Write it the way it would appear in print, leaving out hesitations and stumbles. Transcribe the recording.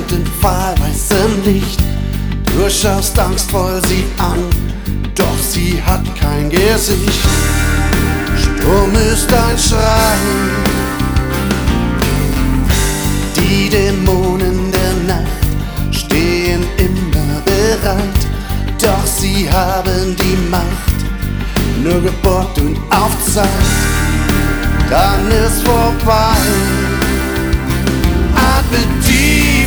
roten fahlweißen Licht. Du schaust angstvoll sie an, doch sie hat kein Gesicht. Sturm ist ein Schrei, die Dämonen der Nacht stehen immer bereit, doch sie haben die Macht, nur Geburt und auf Zeit, dann ist vorbei. Atme tief.